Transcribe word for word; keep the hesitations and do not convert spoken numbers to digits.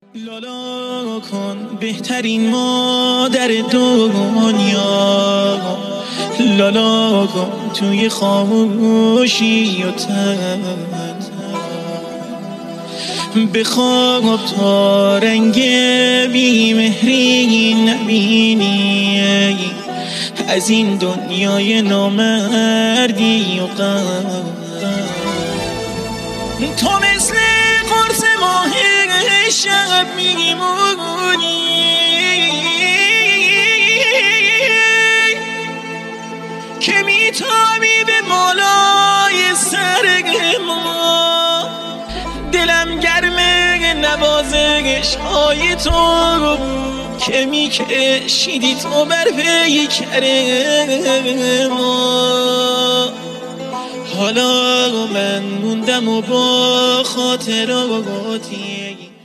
لالا کن بهترین مادر دنیا، لالا کن توی خاموشی و تن، بخواب تا رنگ بیمهری نبینی از این دنیای نامردی و غم. تو مثل قرص ماه شب میمونی، که میتابی به مالای سر ما. دلم گرمه نوازش های تو که میکشیدی تو بر پیکر ما. حالا من موندم و با خاطراتی